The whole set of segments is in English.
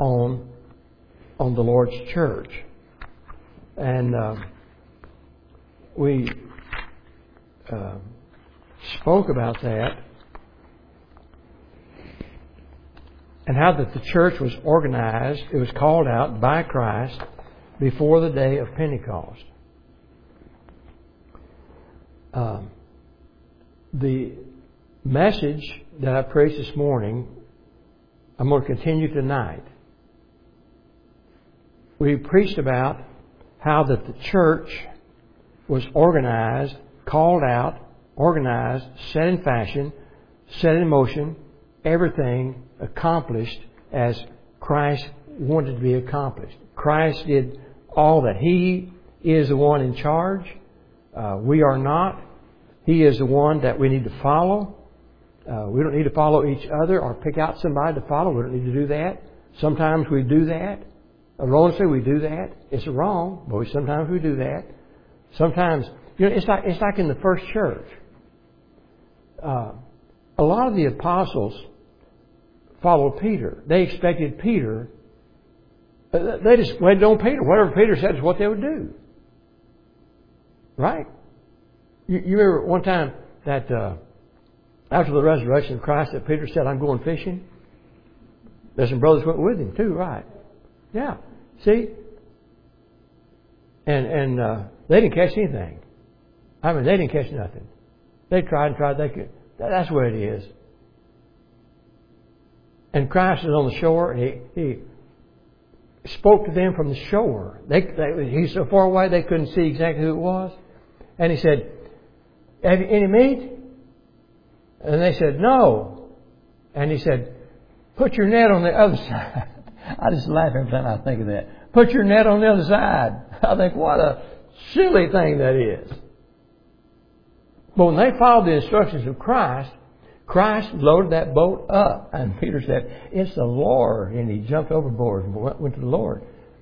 on the Lord's church. And we spoke about that and how that the church was organized. It was called out by Christ before the day of Pentecost. The message that I preached this morning, I'm going to continue tonight. We preached about how that the church was organized, called out, organized, set in fashion, set in motion, everything accomplished as Christ wanted to be accomplished. Christ did all that. He is the one in charge. We are not. He is the one that we need to follow. We don't need to follow each other or pick out somebody to follow. We don't need to do that. Sometimes we do that. Romans say we do that. It's wrong, but sometimes we do that. Sometimes, it's like in the first church. A lot of the apostles followed Peter. They expected Peter. They just waited on Peter. Whatever Peter said is what they would do. Right? You remember one time that after the resurrection of Christ that Peter said, I'm going fishing? There's some brothers went with him too, right? Yeah. See? And they didn't catch anything. I mean, they didn't catch nothing. They tried and tried. They could. That's where it is. And Christ was on the shore, and He spoke to them from the shore. He's so far away they couldn't see exactly who it was. And He said, have you any meat? And they said, no. And He said, put your net on the other side. I just laugh every time I think of that. Put your net on the other side. I think, what a silly thing that is. But when they followed the instructions of Christ, Christ loaded that boat up. And Peter said, it's the Lord. And he jumped overboard and went to the Lord.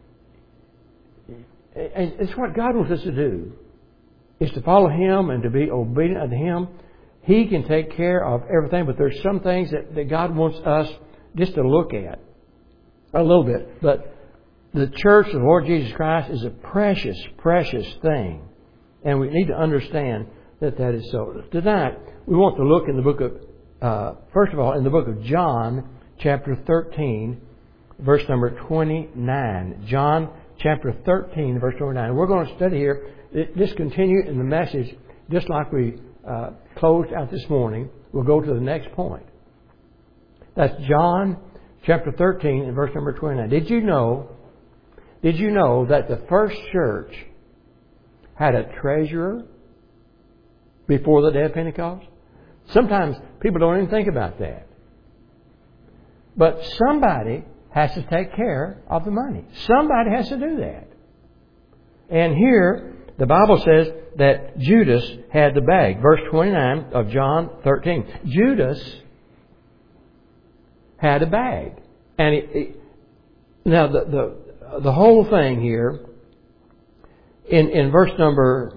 And it's what God wants us to do, is to follow Him and to be obedient unto Him. He can take care of everything, but there's some things that God wants us just to look at a little bit. But the church of the Lord Jesus Christ is a precious, precious thing. And we need to understand that is so. Tonight, we want to look in the book of, first of all, in the book of John, chapter 13, verse number 29. John, chapter 13, verse 29. We're going to study here, just continue in the message, just like we closed out this morning. We'll go to the next point. That's John, chapter 13, and verse number 29. Did you know that the first church had a treasurer before the day of Pentecost? Sometimes people don't even think about that. But somebody has to take care of the money. Somebody has to do that. And here, the Bible says that Judas had the bag. Verse 29 of John 13. Judas had a bag. And now the whole thing here, in verse number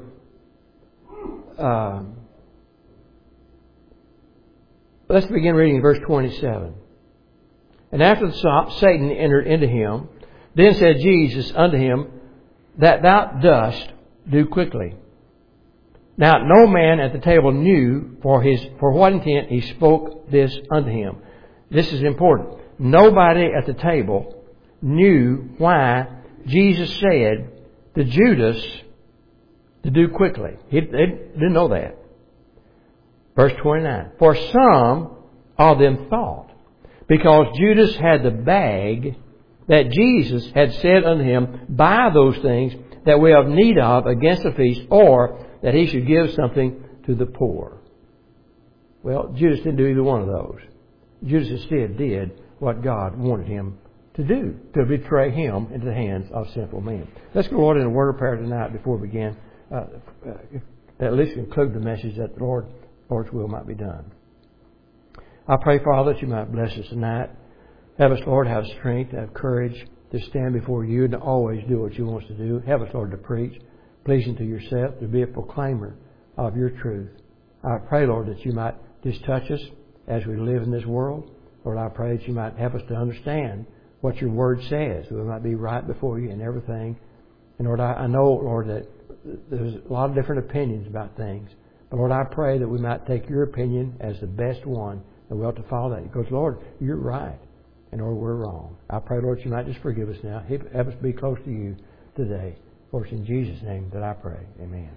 let's begin reading verse 27. And after the sop, Satan entered into him. Then said Jesus unto him, that thou dost, do quickly. Now no man at the table knew for what intent he spoke this unto him. This is important. Nobody at the table knew why Jesus said to Judas to do quickly. They didn't know that. Verse 29. For some of them thought, because Judas had the bag, that Jesus had said unto him, buy those things that we have need of against the feast, or that he should give something to the poor. Well, Judas didn't do either one of those. Judas instead did what God wanted him to do, to betray Him into the hands of sinful men. Let's go on in a word of prayer tonight before we begin. At least conclude the message that the Lord's will might be done. I pray, Father, that You might bless us tonight. Have us, Lord, have strength, have courage to stand before You and to always do what You want us to do. Have us, Lord, to preach, pleasing to Yourself, to be a proclaimer of Your truth. I pray, Lord, that You might just touch us as we live in this world. Lord, I pray that You might help us to understand what your Word says, that we might be right before you in everything. And Lord, I know, Lord, that there's a lot of different opinions about things. But Lord, I pray that we might take your opinion as the best one, and we ought to follow that. Because, Lord, you're right, and Lord, we're wrong. I pray, Lord, you might just forgive us now. Help us be close to you today. Of course, in Jesus' name that I pray. Amen.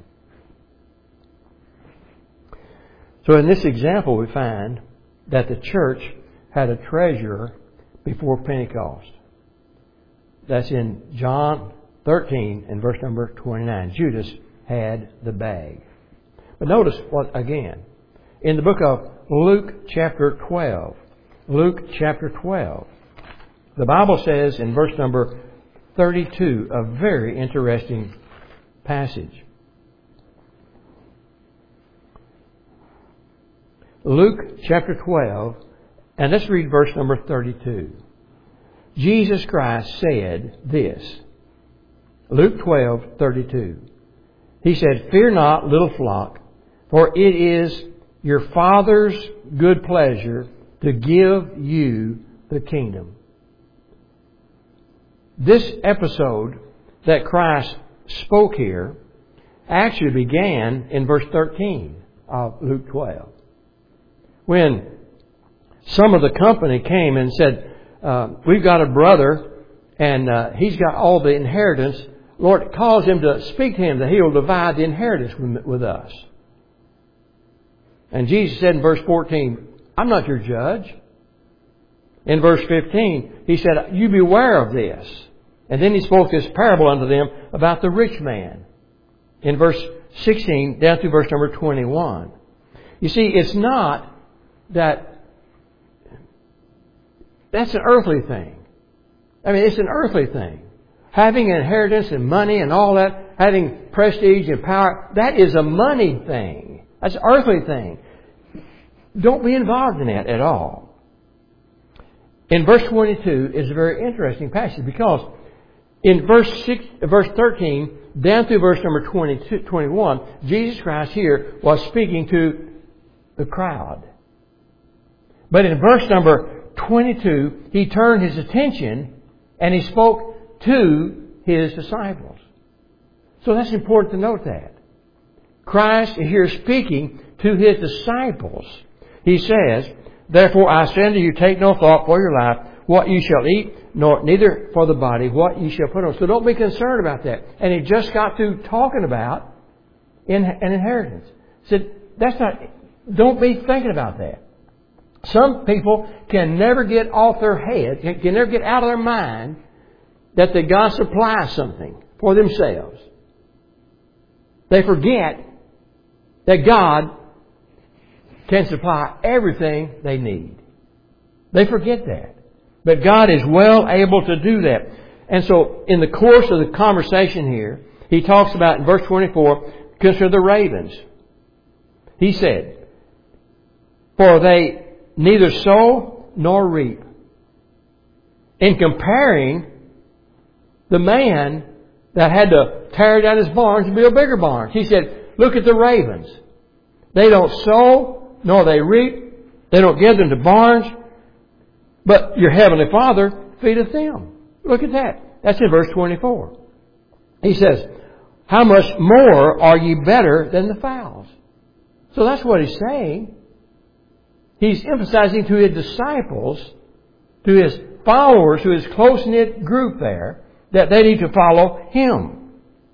So in this example, we find that the church had a treasurer before Pentecost. That's in John 13 and verse number 29. Judas had the bag. But notice what, again, in the book of Luke chapter 12, the Bible says in verse number 32, a very interesting passage. Luke chapter 12, and let's read verse number 32. Jesus Christ said this. Luke 12:32. He said, "Fear not, little flock, for it is your Father's good pleasure to give you the kingdom." This episode that Christ spoke here actually began in verse 13 of Luke 12. When some of the company came and said, "We've got a brother and he's got all the inheritance. Lord, cause him to speak to him that he will divide the inheritance with us." And Jesus said in verse 14, "I'm not your judge." In verse 15, He said, "You beware of this." And then He spoke this parable unto them about the rich man. In verse 16 down to verse number 21. You see, it's not that's an earthly thing. I mean, it's an earthly thing. Having inheritance and money and all that, having prestige and power, that is a money thing. That's an earthly thing. Don't be involved in that at all. In verse 22 is a very interesting passage because in verse 13 down through verse number 21, Jesus Christ here was speaking to the crowd. But in verse number 22, He turned His attention and He spoke to His disciples. So that's important to note that. Christ is here speaking to His disciples. He says, "Therefore I say unto you, take no thought for your life, what you shall eat, nor neither for the body, what you shall put on." So don't be concerned about that. And He just got through talking about an inheritance. He said, don't be thinking about that. Some people can never get off their head, can never get out of their mind that God supplies something for themselves. They forget that God can supply everything they need. They forget that. But God is well able to do that. And so in the course of the conversation here, He talks about in verse 24, consider the ravens. He said, "For they neither sow nor reap." In comparing the man that had to tear down his barns and build bigger barns, He said, "Look at the ravens. They don't sow nor they reap. They don't gather into barns. But your heavenly Father feedeth them." Look at that. That's in verse 24. He says, "How much more are ye better than the fowls?" So that's what He's saying. He's emphasizing to His disciples, to His followers, to His close-knit group there, that they need to follow Him.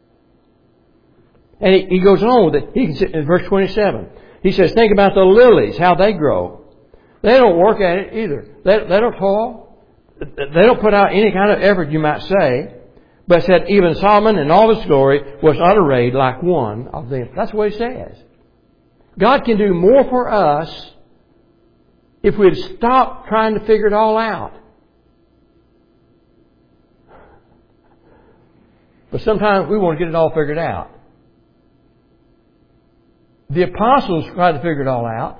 And he goes on with it. In verse 27, He says, "Think about the lilies, how they grow. They don't work at it either. They don't toil. They don't put out any kind of effort, you might say. But said, even Solomon in all his glory was not arrayed like one of them." That's what He says. God can do more for us if we'd stop trying to figure it all out. But sometimes we want to get it all figured out. The apostles tried to figure it all out.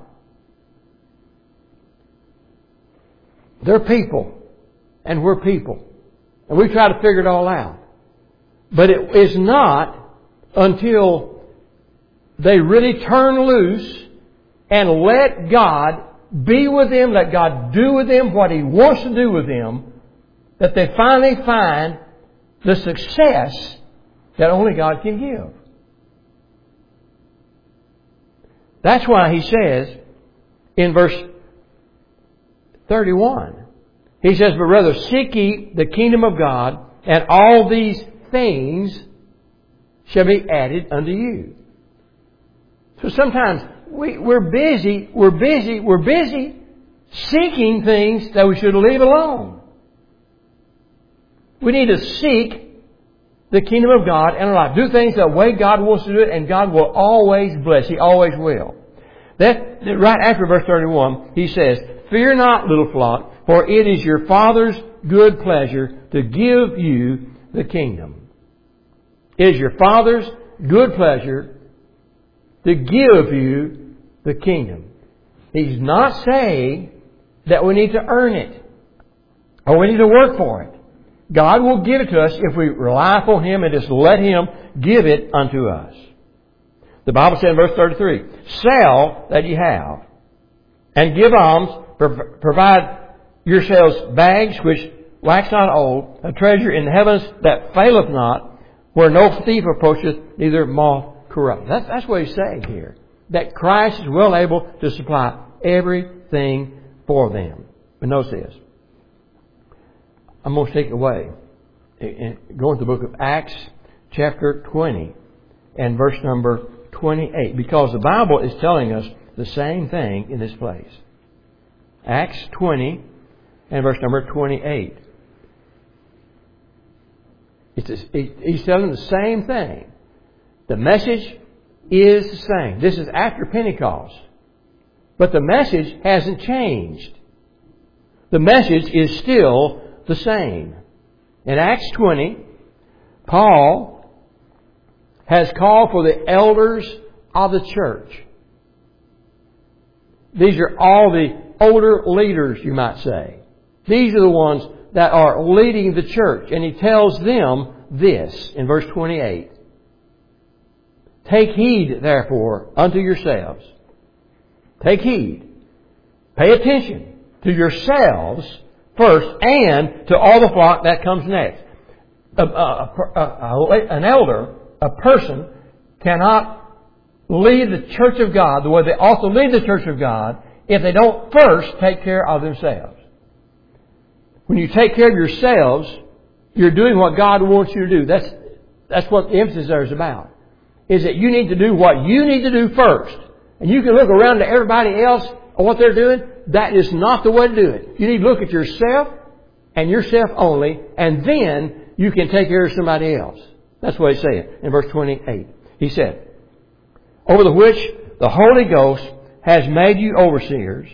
They're people, and we're people. And we try to figure it all out. But it is not until they really turn loose and let God be with them, let God do with them what He wants to do with them, that they finally find the success that only God can give. That's why he says in verse 31, he says, but rather seek ye the kingdom of God, and all these things shall be added unto you. So sometimes we're busy seeking things that we should leave alone. We need to seek the kingdom of God in our life. Do things the way God wants to do it, and God will always bless. He always will. Right after verse 31, he says, fear not, little flock, for it is your Father's good pleasure to give you the kingdom. It is your Father's good pleasure to give you the kingdom. He's not saying that we need to earn it or we need to work for it. God will give it to us if we rely upon Him and just let Him give it unto us. The Bible said in verse 33, sell that ye have, and give alms, provide yourselves bags which wax not old, a treasure in the heavens that faileth not, where no thief approacheth, neither moth corrupt. That's what he's saying here. That Christ is well able to supply everything for them. But notice this. I'm going to take it away. Go into the book of Acts, chapter 20, and verse number 28. Because the Bible is telling us the same thing in this place. Acts 20 and verse number 28. He's telling the same thing. The message is the same. This is after Pentecost. But the message hasn't changed. The message is still the same. In Acts 20, Paul has called for the elders of the church. These are all the older leaders, you might say. These are the ones that are leading the church. And he tells them this in verse 28. Take heed, therefore, unto yourselves. Take heed. Pay attention to yourselves first and to all the flock that comes next. An elder, a person, cannot lead the church of God the way they ought to lead the church of God if they don't first take care of themselves. When you take care of yourselves, you're doing what God wants you to do. That's what the emphasis there is about. Is that you need to do what you need to do first. And you can look around to everybody else and what they're doing. That is not the way to do it. You need to look at yourself and yourself only, and then you can take care of somebody else. That's what he's saying in verse 28. He said, over the which the Holy Ghost has made you overseers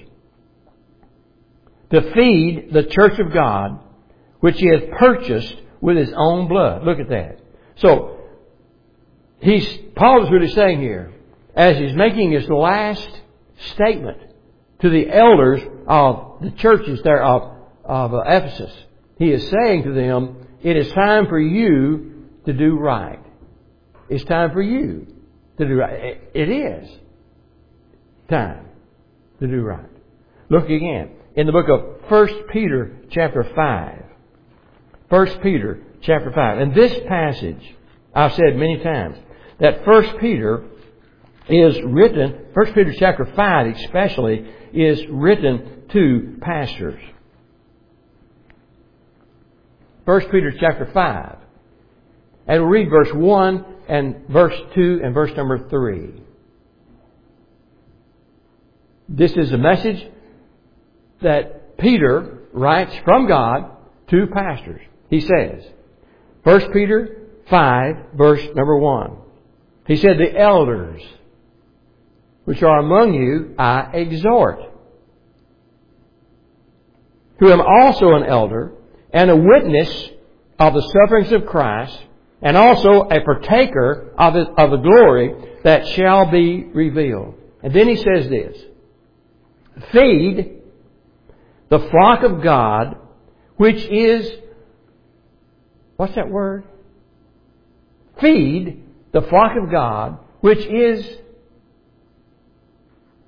to feed the church of God, which He has purchased with His own blood. Look at that. So, Paul is really saying here, as he's making his last statement to the elders of the churches there of Ephesus, he is saying to them, it is time for you to do right. It's time for you to do right. It is time to do right. Look again in the book of 1 Peter chapter 5. 1 Peter chapter 5. And this passage, I've said many times, that 1 Peter is written, 1 Peter chapter 5 especially, is written to pastors. 1 Peter chapter 5. And we'll read verse 1 and verse 2 and verse number 3. This is a message that Peter writes from God to pastors. He says, 1 Peter 5 verse number 1. He said, the elders which are among you I exhort, who am also an elder and a witness of the sufferings of Christ, and also a partaker of the glory that shall be revealed. And then he says this, feed the flock of God, which is, what's that word? Feed the flock of God, which is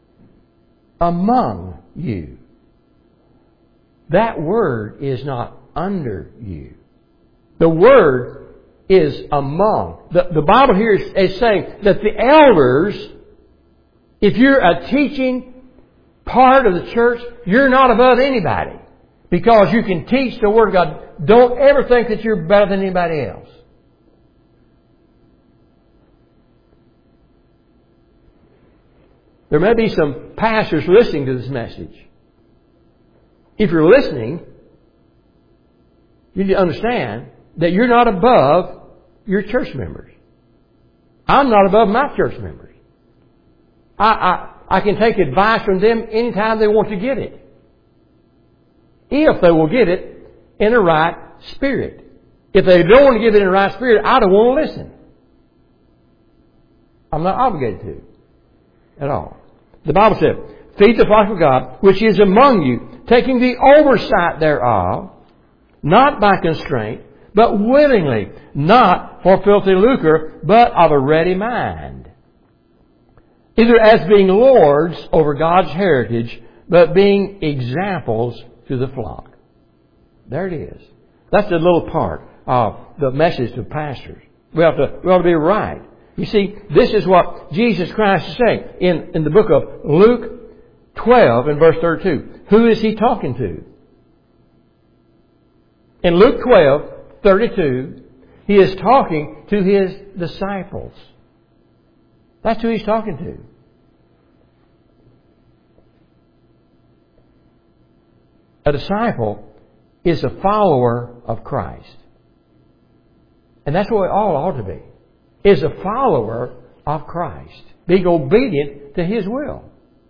among you. That word is not under you. The word is among. The Bible here is saying that the elders, if you're a teaching part of the church, you're not above anybody. Because you can teach the Word of God. Don't ever think that you're better than anybody else. There may be some pastors listening to this message. If you're listening, you need to understand that you're not above your church members. I'm not above my church members. I can take advice from them anytime they want to get it. If they will get it in the right spirit. If they don't want to give it in the right spirit, I don't want to listen. I'm not obligated to at all. The Bible said, feed the flock of God, which is among you, taking the oversight thereof, not by constraint, but willingly, not for filthy lucre, but of a ready mind. Either as being lords over God's heritage, but being examples to the flock. There it is. That's a little part of the message to pastors. We ought to be right. You see, this is what Jesus Christ is saying in the book of Luke 12 and verse 32. Who is He talking to? In Luke 12:32, He is talking to His disciples. That's who He's talking to. A disciple is a follower of Christ. And that's what we all ought to be. Is a follower of Christ. Being obedient to His will.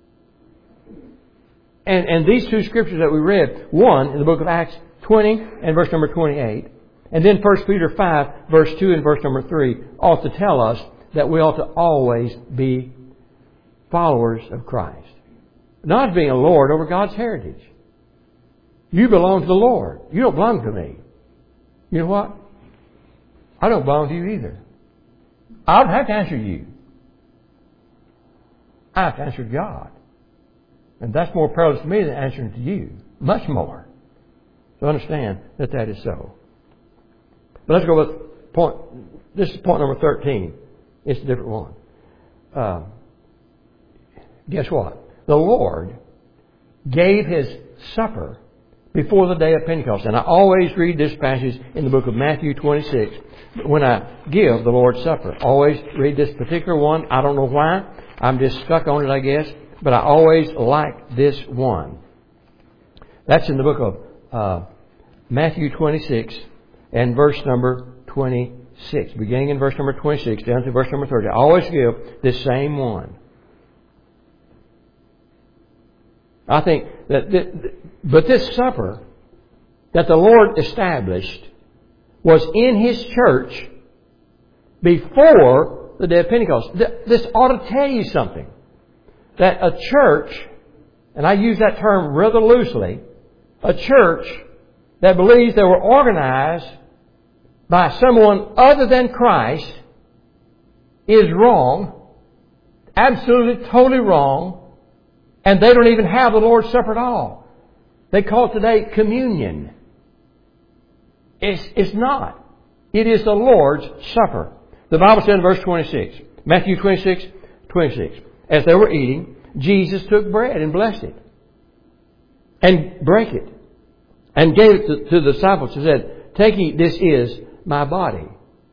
And these two scriptures that we read, one in the book of Acts 20 and verse number 28, and then 1 Peter 5 verse 2 and verse number 3, ought to tell us that we ought to always be followers of Christ. Not being a lord over God's heritage. You belong to the Lord. You don't belong to me. You know what? I don't belong to you either. I don't have to answer you. I have to answer God. And that's more perilous to me than answering to you. Much more. So understand that that is so. But let's go with point. This is point number 13. It's a different one. Guess what? The Lord gave His supper before the day of Pentecost. And I always read this passage in the book of Matthew 26 when I give the Lord's Supper. Always read this particular one. I don't know why. I'm just stuck on it, I guess. But I always like this one. That's in the book of Matthew 26 and verse number 26. Beginning in verse number 26 down to verse number 30. I always give this same one. I think that but this supper that the Lord established was in His church before the day of Pentecost. This ought to tell you something. That a church, and I use that term rather loosely, a church that believes they were organized by someone other than Christ is wrong, absolutely, totally wrong, and they don't even have the Lord's Supper at all. They call it today communion. It's not. It is the Lord's Supper. The Bible says in verse 26, Matthew 26:26, as they were eating, Jesus took bread and blessed it, and brake it, and gave it to the disciples and said, "Take, eat, this is my body."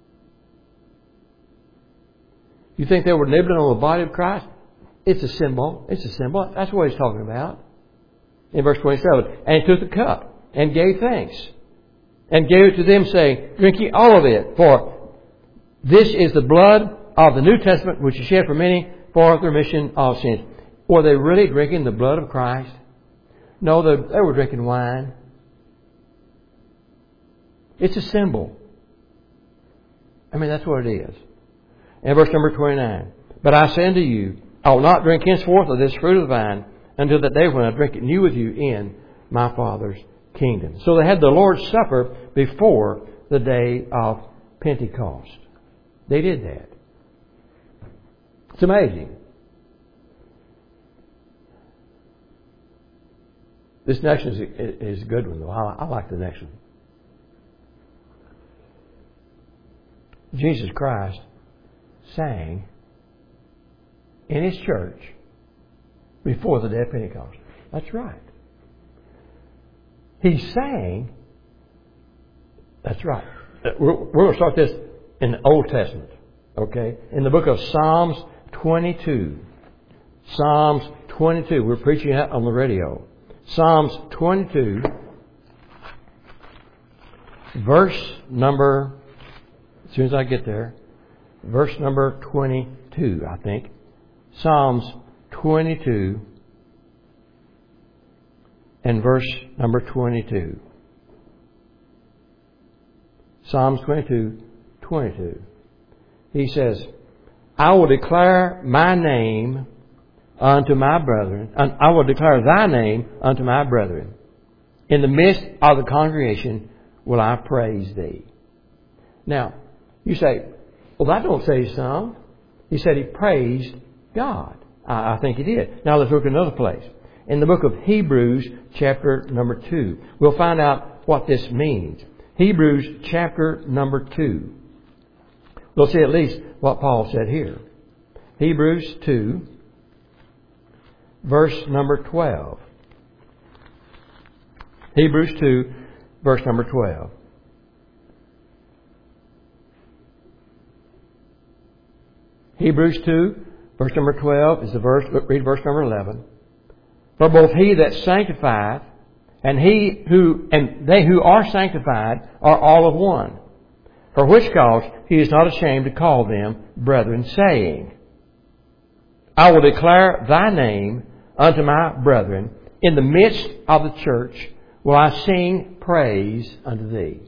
You think they were nibbling on the body of Christ? It's a symbol. It's a symbol. That's what He's talking about. In verse 27, and He took the cup and gave thanks, and gave it to them, saying, "Drink ye all of it, for this is the blood of the New Testament, which is shed for many for the remission of sins." Were they really drinking the blood of Christ? No, they were drinking wine. It's a symbol. I mean, that's what it is. And verse number 29. "But I say unto you, I will not drink henceforth of this fruit of the vine until that day when I drink it new with you in my Father's kingdom." So they had the Lord's Supper before the day of Pentecost. They did that. It's amazing. This next one is a good one, though. I like the next one. Jesus Christ sang in His church before the day of Pentecost. That's right. He sang. That's right. We're going to start this in the Old Testament. Okay? In the book of Psalms 22. Psalms 22. We're preaching that on the radio. Psalms 22, verse number, as soon as I get there, verse number 22, I think. Psalms 22 and verse number 22. Psalms 22, 22. He says, I will declare my name unto my brethren. I will declare thy name unto my brethren. In the midst of the congregation will I praise thee. Now, you say, well, that don't say some. He said he praised God. I think he did. Now let's look at another place. In the book of Hebrews, chapter number 2. We'll find out what this means. Hebrews, chapter number 2. We'll see at least what Paul said here. Hebrews 2, verse number 12. Hebrews 2, verse number 12. Hebrews 2, verse number 12 is the verse. Read verse number 11. For both he that sanctifieth and they who are sanctified are all of one. For which cause he is not ashamed to call them brethren, saying, I will declare thy name unto my brethren. In the midst of the church will I sing praise unto thee.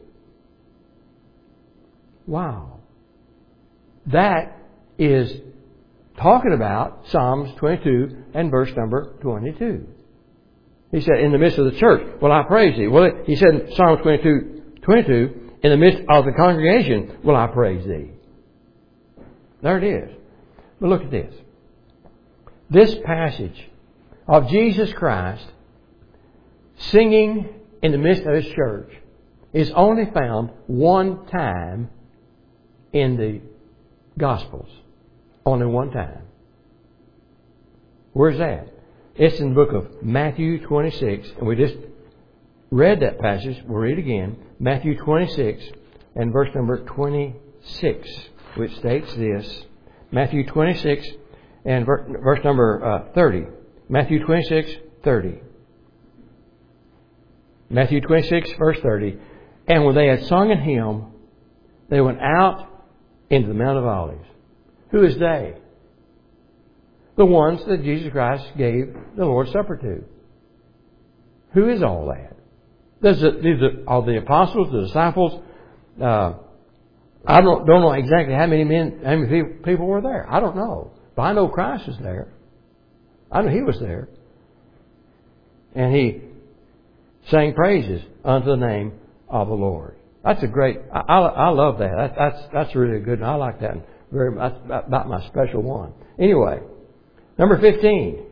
Wow. That is talking about Psalms 22 and verse number 22. He said, in the midst of the church will I praise thee. Well, he said in Psalms 22, in the midst of the congregation will I praise thee. There it is. But look at this. This passage of Jesus Christ singing in the midst of His church is only found one time in the Gospels. Only one time. Where's that? It's in the book of Matthew 26, and we just read that passage. We'll read it again. Matthew 26 and verse number 26, which states this. Matthew 26 and verse number 30. Matthew 26, 30. Matthew 26, verse 30. And when they had sung a hymn, they went out into the Mount of Olives. Who is they? The ones that Jesus Christ gave the Lord's Supper to. Who is all that? These are the apostles, the disciples. I don't know exactly how many people were there. I don't know. But I know Christ was there. I know He was there. And He sang praises unto the name of the Lord. That's a great, I love that. That's really good. And I like that. That's about my special one. Anyway, number 15.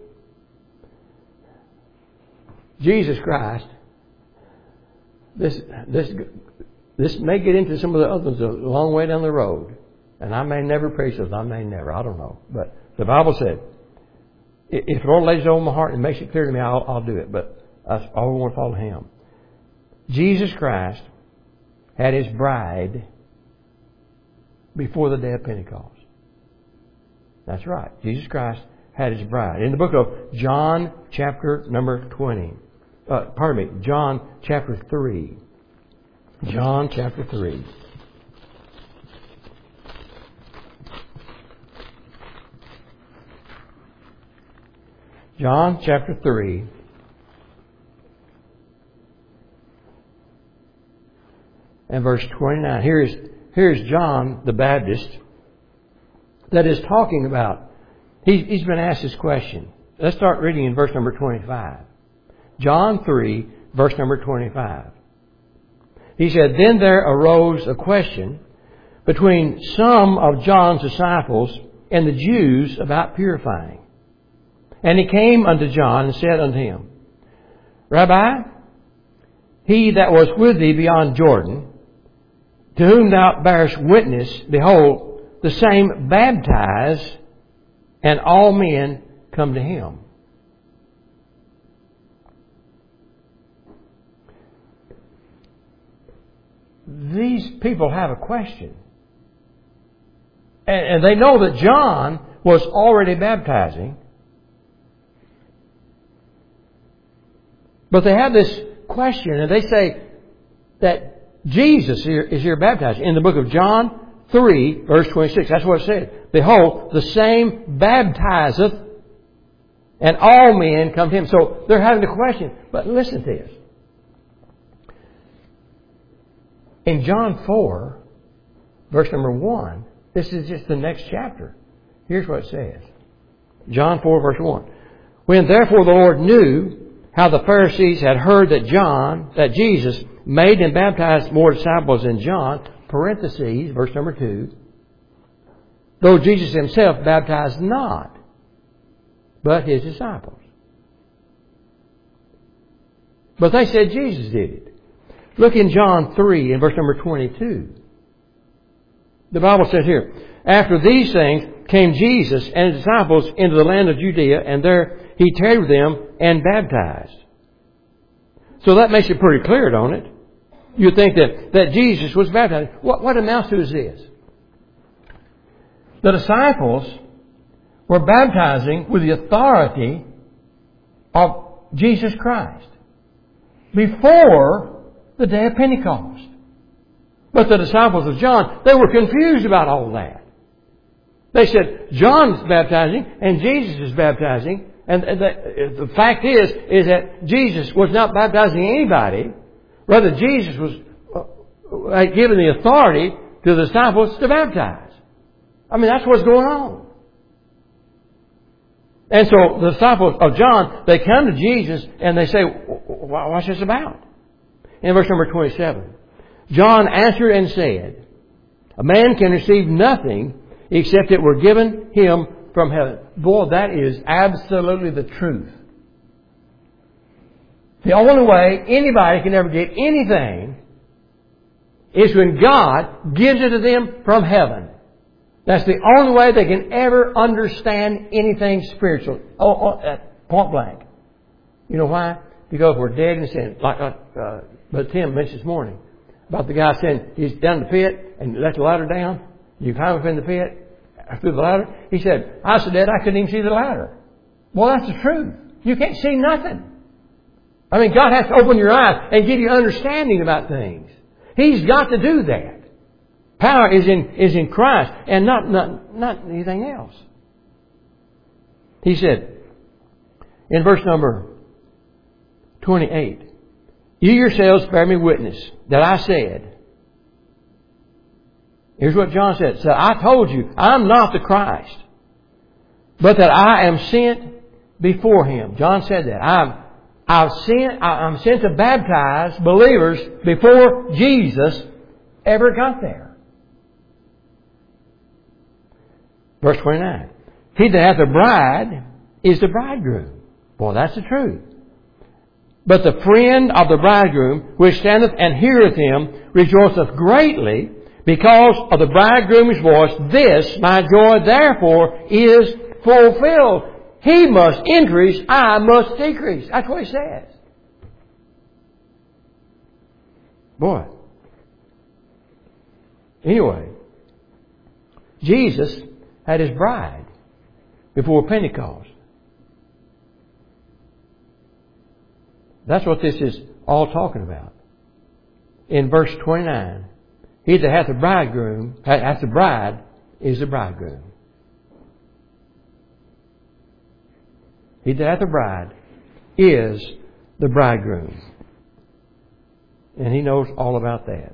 Jesus Christ. This may get into some of the others a long way down the road. And I may never preach those. I may never. I don't know. But the Bible said, if the Lord lays it on my heart and makes it clear to me, I'll do it. But I always want to follow Him. Jesus Christ had His bride before the day of Pentecost. That's right. Jesus Christ had His bride. In the book of John, chapter number 20. John, chapter 3. John, chapter 3. John, chapter 3. And verse 29. Here's John the Baptist that is talking about. He's been asked this question. Let's start reading in verse number 25. John 3, verse number 25. He said, Then there arose a question between some of John's disciples and the Jews about purifying. And he came unto John and said unto him, Rabbi, he that was with thee beyond Jordan, to whom thou bearest witness, behold, the same baptize, and all men come to him. These people have a question. And they know that John was already baptizing. But they have this question, and they say that Jesus is here baptizing. In the book of John 3, verse 26, that's what it said. Behold, the same baptizeth, and all men come to him. So they're having a question. But listen to this. In John 4, verse number 1, this is just the next chapter. Here's what it says. John 4, verse 1. When therefore the Lord knew how the Pharisees had heard that Jesus made and baptized more disciples than John, parentheses, verse number 2, though Jesus himself baptized not, but his disciples. But they said Jesus did it. Look in John 3 in verse number 22. The Bible says here, after these things came Jesus and his disciples into the land of Judea, and there he tarried with them and baptized. So that makes it pretty clear, don't it? You think that Jesus was baptized. What amounts to is this. The disciples were baptizing with the authority of Jesus Christ before the day of Pentecost. But the disciples of John, they were confused about all that. They said, John's baptizing and Jesus is baptizing. And the fact is that Jesus was not baptizing anybody. Rather, Jesus was given the authority to the disciples to baptize. I mean, that's what's going on. And so the disciples of John, they come to Jesus and they say, what's this about? In verse number 27, John answered and said, a man can receive nothing except it were given him from heaven. Boy, that is absolutely the truth. The only way anybody can ever get anything is when God gives it to them from heaven. That's the only way they can ever understand anything spiritual. Point blank. You know why? Because we're dead in sin. Like Brother Tim mentioned this morning about the guy saying he's down in the pit and let the ladder down. You climb up in the pit through the ladder. He said, I was so dead I couldn't even see the ladder. Well, that's the truth. You can't see nothing. I mean, God has to open your eyes and give you understanding about things. He's got to do that. Power is in Christ and not anything else. He said in verse number 28, you yourselves bear me witness that I said. Here's what John said. So I told you, I'm not the Christ, but that I am sent before him. John said that. I'm sent to baptize believers before Jesus ever got there. Verse 29. He that hath a bride is the bridegroom. Well, that's the truth. But the friend of the bridegroom, which standeth and heareth him, rejoiceth greatly because of the bridegroom's voice. This, my joy, therefore, is fulfilled. He must increase, I must decrease. That's what he says. Boy. Anyway, Jesus had his bride before Pentecost. That's what this is all talking about. In verse 29, he that hath a bridegroom, hath a bride, is the bridegroom. He that hath a bride is the bridegroom. And he knows all about that.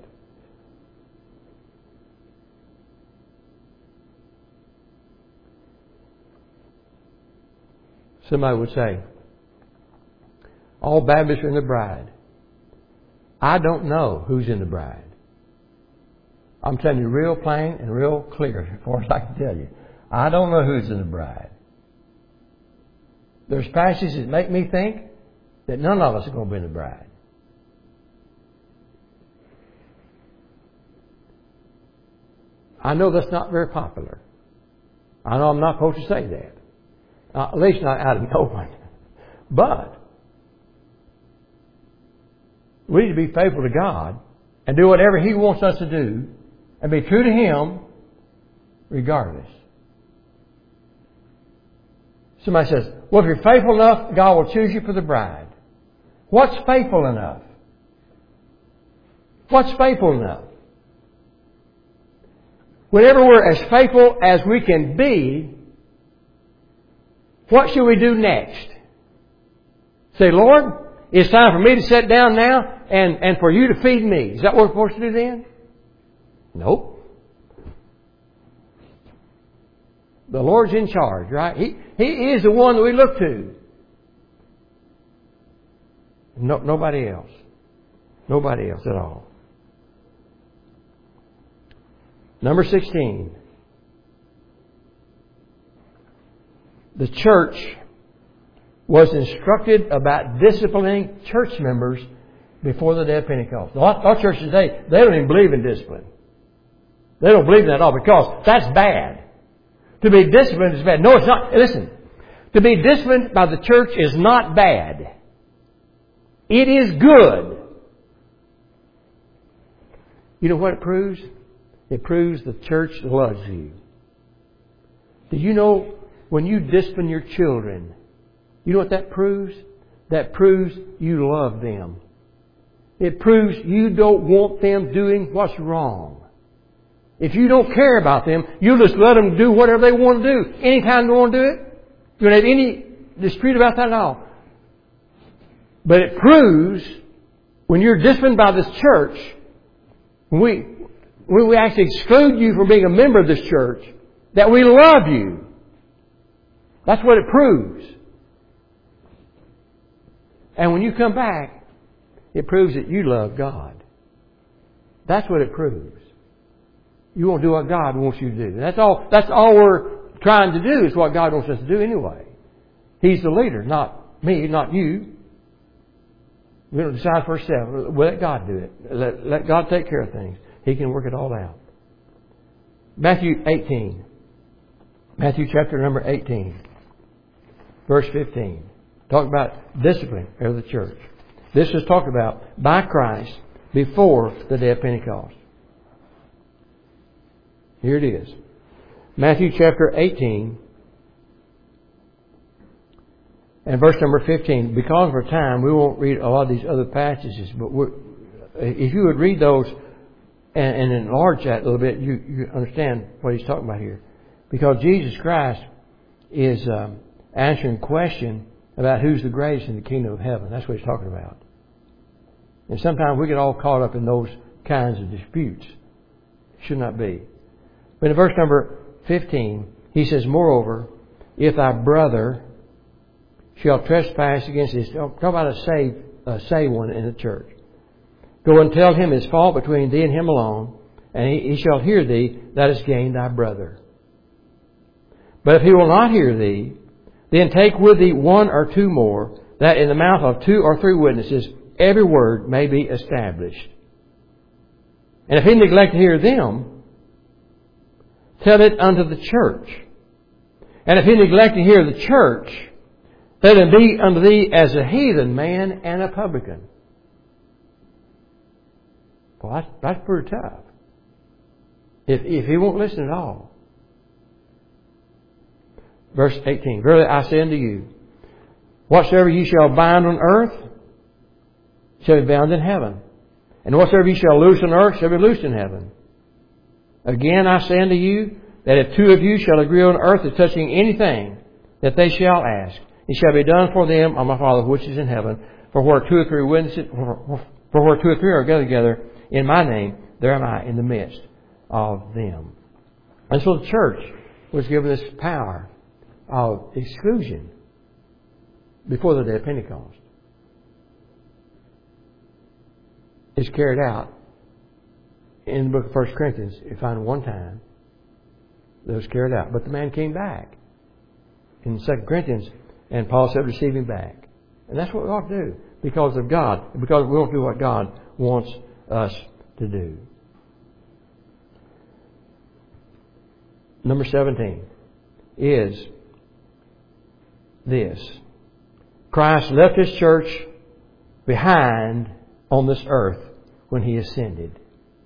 Somebody would say, all Baptists are in the bride. I don't know who's in the bride. I'm telling you real plain and real clear as far as I can tell you. I don't know who's in the bride. There's passages that make me think that none of us are going to be in the bride. I know that's not very popular. I know I'm not supposed to say that. At least not out of no one. But we need to be faithful to God and do whatever He wants us to do and be true to Him regardless. Somebody says, well, if you're faithful enough, God will choose you for the bride. What's faithful enough? What's faithful enough? Whenever we're as faithful as we can be, what should we do next? Say, Lord, it's time for me to sit down now and for you to feed me. Is that what we're supposed to do then? Nope. The Lord's in charge, right? He is the one that we look to. Nobody else. Nobody else at all. Number 16. The church was instructed about disciplining church members before the day of Pentecost. A lot of churches today, they don't even believe in discipline. They don't believe in that at all because that's bad. To be disciplined is bad. No, it's not. Listen. To be disciplined by the church is not bad. It is good. You know what it proves? It proves the church loves you. Do you know when you discipline your children, you know what that proves? That proves you love them. It proves you don't want them doing what's wrong. If you don't care about them, you'll just let them do whatever they want to do. Anytime they want to do it. You don't have any dispute about that at all. But it proves when you're disciplined by this church, when we actually exclude you from being a member of this church, that we love you. That's what it proves. And when you come back, it proves that you love God. That's what it proves. You won't do what God wants you to do. That's all we're trying to do is what God wants us to do anyway. He's the leader, not me, not you. We don't decide for ourselves. We'll let God do it. Let God take care of things. He can work it all out. Matthew 18. Matthew chapter number 18. Verse 15. Talk about discipline of the church. This is talked about by Christ before the day of Pentecost. Here it is. Matthew chapter 18 and verse number 15. Because of our time, we won't read a lot of these other passages, but if you would read those and enlarge that a little bit, you understand what he's talking about here. Because Jesus Christ is answering a question about who's the greatest in the kingdom of heaven. That's what he's talking about. And sometimes we get all caught up in those kinds of disputes. Should not be. But in verse number 15, he says, moreover, if thy brother shall trespass against thee. Talk about a saved one in the church. Go and tell him his fault between thee and him alone, and he shall hear thee, that is gained thy brother. But if he will not hear thee, then take with thee one or two more, that in the mouth of 2 or 3 witnesses every word may be established. And if he neglect to hear them, tell it unto the church. And if he neglect to hear the church, let him be unto thee as a heathen man and a publican. Well, that's pretty tough. If he won't listen at all. Verse 18. Verily I say unto you, whatsoever ye shall bind on earth shall be bound in heaven. And whatsoever ye shall loose on earth shall be loosed in heaven. Again I say unto you, that if 2 of you shall agree on earth as touching anything that they shall ask, it shall be done for them of my Father which is in heaven. For where 2 or 3 witnesses, for where 2 or 3 are gathered together in my name, there am I in the midst of them. And so the church was given this power of exclusion before the day of Pentecost. It's carried out in the book of 1 Corinthians. You find one time that was carried out. But the man came back in 2 Corinthians, and Paul said, receive him back. And that's what we ought to do because of God, because we want to do what God wants us to do. number 17, is this. Christ left His church behind on this earth when He ascended.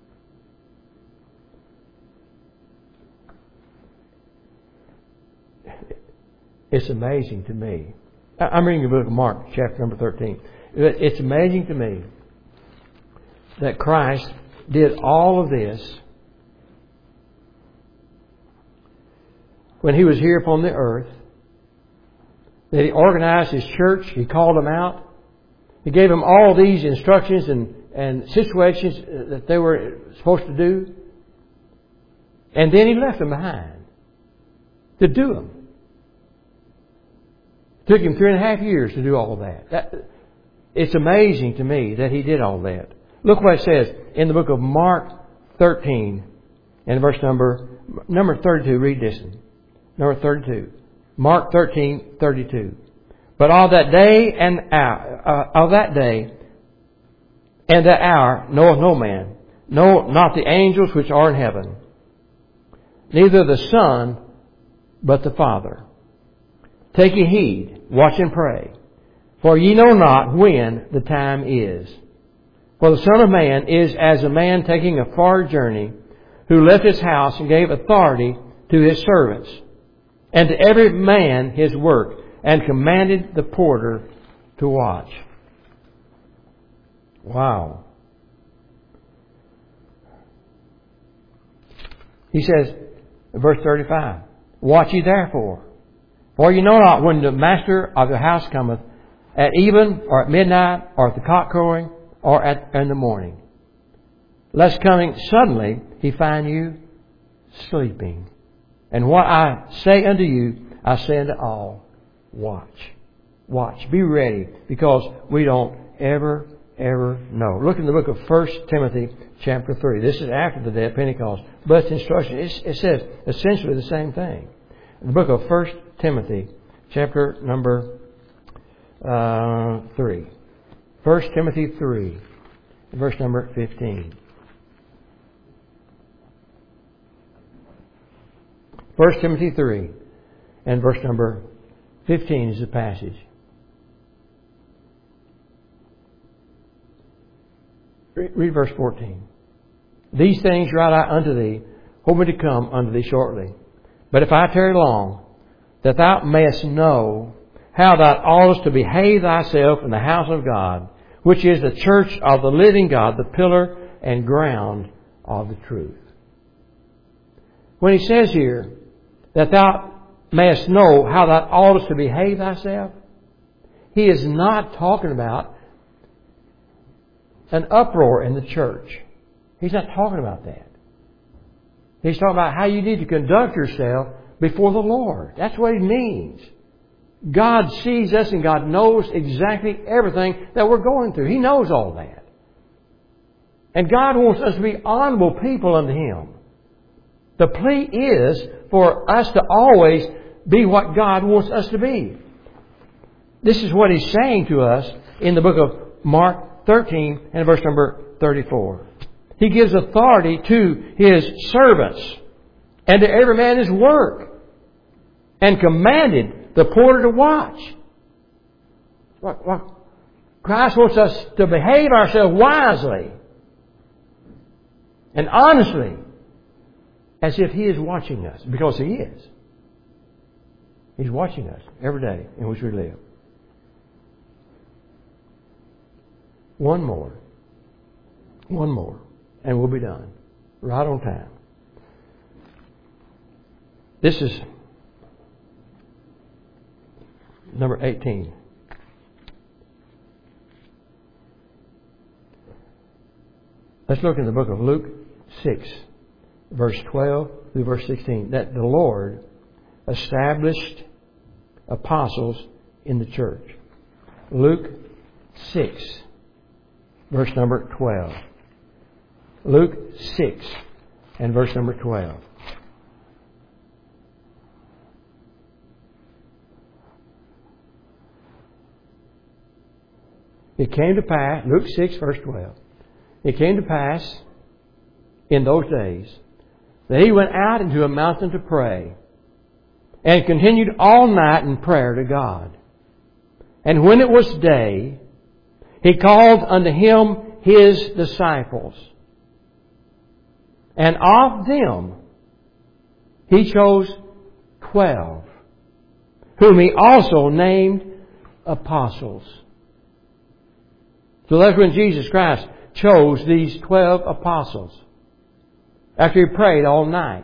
It's amazing to me. I'm reading the book of Mark, chapter number 13. It's amazing to me that Christ did all of this when He was here upon the earth, that He organized His church, He called them out, He gave them all these instructions and situations that they were supposed to do, and then He left them behind to do them. It took Him 3.5 years to do all of that. It's amazing to me that He did all that. Look what it says in the book of Mark 13 and verse number 32. Read this one. Number 32. Mark 13:32. But of that day and that hour knoweth no man, no, not the angels which are in heaven, neither the Son, but the Father. Take ye heed, watch and pray, for ye know not when the time is. For the Son of Man is as a man taking a far journey, who left his house and gave authority to his servants, and to every man his work, and commanded the porter to watch. Wow. He says, in verse 35, watch ye therefore, for ye know not when the master of the house cometh, at even, or at midnight, or at the cock crowing, or in the morning, lest coming suddenly He find you sleeping. And what I say unto you, I say unto all, watch. Watch. Be ready, because we don't ever know. Look in the book of 1 Timothy chapter 3. This is after the day of Pentecost. But it's instruction. It says essentially the same thing. In the book of 1 Timothy chapter number 3. 1 Timothy 3, verse number 15. 1 Timothy 3 and verse number 15 is the passage. Read verse 14. These things write I unto thee, hoping to come unto thee shortly. But if I tarry long, that thou mayest know how thou oughtest to behave thyself in the house of God, which is the church of the living God, the pillar and ground of the truth. When he says here that thou mayest know how thou oughtest to behave thyself, he is not talking about an uproar in the church. He's not talking about that. He's talking about how you need to conduct yourself before the Lord. That's what he means. God sees us and God knows exactly everything that we're going through. He knows all that. And God wants us to be honorable people unto Him. The plea is for us to always be what God wants us to be. This is what He's saying to us in the book of Mark 13 and verse number 34. He gives authority to His servants and to every man his work, and commanded the porter to watch. Christ wants us to behave ourselves wisely and honestly, as if He is watching us, because He is. He's watching us every day in which we live. One more, and we'll be done. Right on time. This is number 18. Let's look in the book of Luke 6, verse 12 through verse 16. That the Lord established apostles in the church. Luke 6, verse number 12. Luke 6 and verse number 12. It came to pass, Luke 6, verse 12. It came to pass in those days that he went out into a mountain to pray, and continued all night in prayer to God. And when it was day, he called unto him his disciples. And of them he chose 12, whom he also named apostles. So that's when Jesus Christ chose these 12 apostles, after he prayed all night.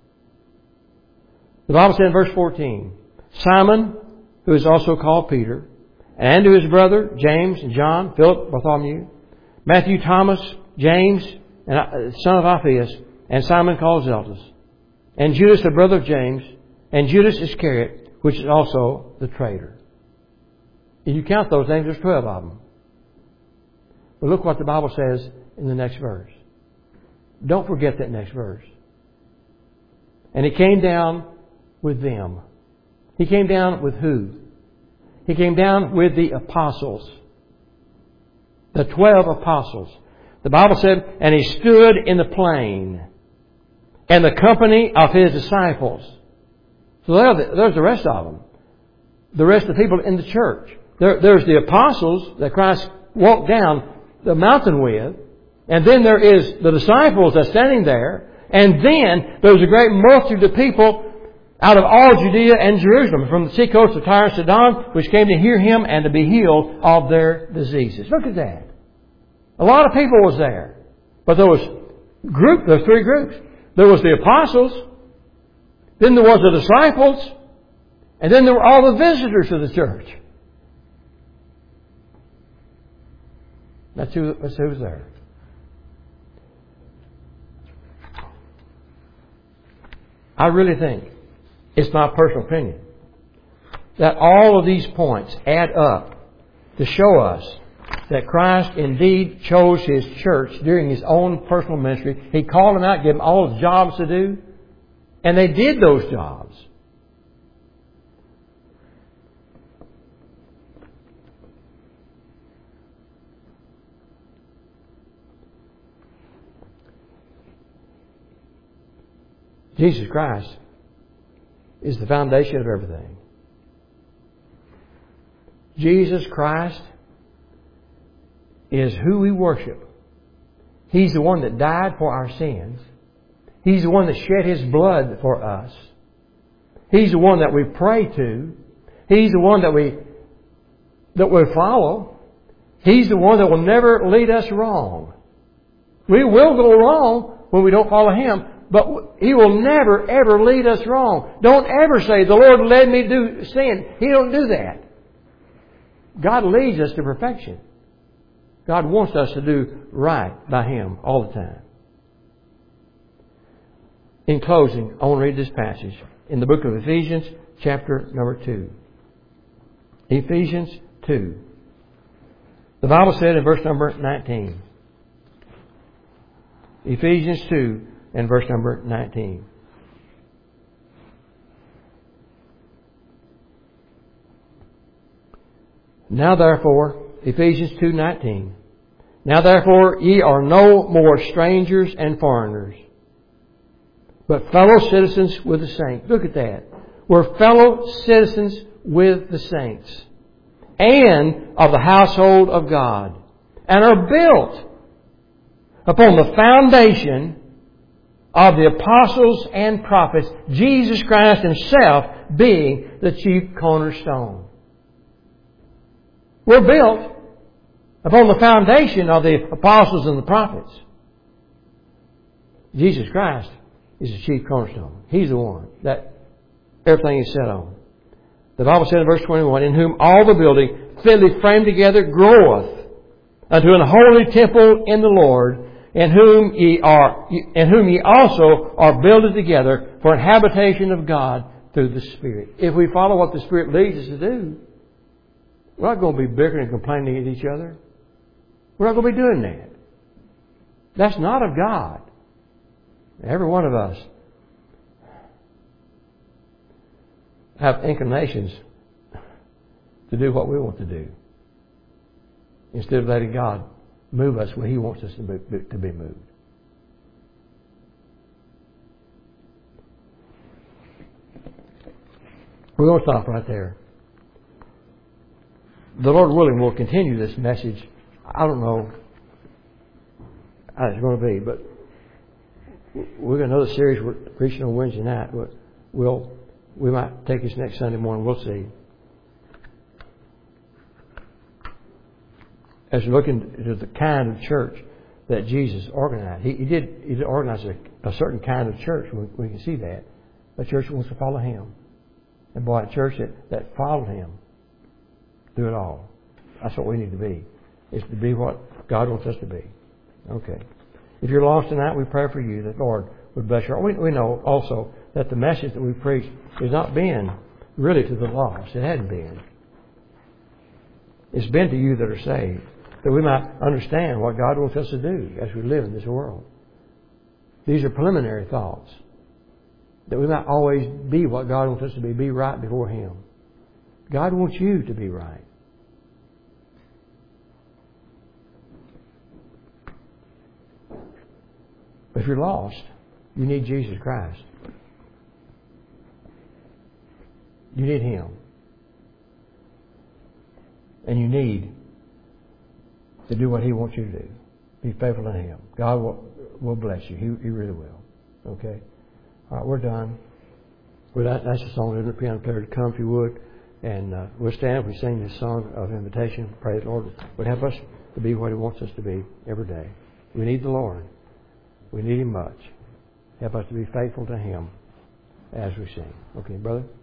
The Bible said in verse 14, Simon, who is also called Peter, and to his brother James and John, Philip, Bartholomew, Matthew, Thomas, James, and son of Alphaeus, and Simon called Zelotes, and Judas, the brother of James, and Judas Iscariot, which is also the traitor. If you count those names, there's 12 of them. But look what the Bible says in the next verse. Don't forget that next verse. And he came down with them. He came down with who? He came down with the apostles. The 12 apostles. The Bible said, and he stood in the plain, and the company of his disciples. So there's the rest of them. The rest of the people in the church. There's the apostles that Christ walked down the mountain with. And then there is the disciples that's standing there. And then there's a great multitude of people out of all Judea and Jerusalem, from the seacoast of Tyre and Sidon, which came to hear him and to be healed of their diseases. Look at that. A lot of people was there. But there was three groups. There was the apostles, then there was the disciples, and then there were all the visitors to the church. That's who was there. I really think, it's my personal opinion, that all of these points add up to show us that Christ indeed chose His church during His own personal ministry. He called them out, gave them all the jobs to do, and they did those jobs. Jesus Christ is the foundation of everything. Jesus Christ is who we worship. He's the one that died for our sins. He's the one that shed His blood for us. He's the one that we pray to. He's the one that we follow. He's the one that will never lead us wrong. We will go wrong when we don't follow Him, but He will never, ever lead us wrong. Don't ever say, the Lord led me to do sin. He don't do that. God leads us to perfection. God wants us to do right by Him all the time. In closing, I want to read this passage in the book of Ephesians, chapter number 2. Ephesians 2. The Bible said in verse number 19. Ephesians 2 and verse number 19. Now therefore, Ephesians 2:19. Now therefore ye are no more strangers and foreigners, but fellow citizens with the saints. Look at that. We're fellow citizens with the saints, and of the household of God, and are built upon the foundation of the apostles and prophets, Jesus Christ Himself being the chief cornerstone. We're built upon the foundation of the apostles and the prophets. Jesus Christ is the chief cornerstone. He's the one that everything is set on. The Bible said in verse 21, in whom all the building fitly framed together groweth unto an holy temple in the Lord, in whom ye also are builded together for an habitation of God through the Spirit. If we follow what the Spirit leads us to do, we're not going to be bickering and complaining at each other. We're not going to be doing that. That's not of God. Every one of us have inclinations to do what we want to do, instead of letting God move us where He wants us to be moved. We're going to stop right there. The Lord willing, we'll continue this message. I don't know how it's going to be, but we're going to know the series we're preaching on Wednesday night. But we might take this next Sunday morning. We'll see. As we look into the kind of church that Jesus organized, he did organize a certain kind of church. We can see that. A church that wants to follow Him. And boy, a church that followed Him through it all. That's what we need to be. Is to be what God wants us to be. Okay. If you're lost tonight, we pray for you that Lord would bless you. We know also that the message that we preach has not been really to the lost. It hadn't been. It's been to you that are saved. That we might understand what God wants us to do as we live in this world. These are preliminary thoughts. That we might always be what God wants us to be right before Him. God wants you to be right. But if you're lost, you need Jesus Christ. You need Him. And you need to do what He wants you to do. Be faithful to Him. God will bless you. He really will. Okay? All right, we're done. That's the song. The piano player to come, if you would. And we'll stand up and sing this song of invitation. Pray the Lord would help us to be what He wants us to be every day. We need the Lord. We need Him much. Help us to be faithful to Him as we sing. Okay, brother?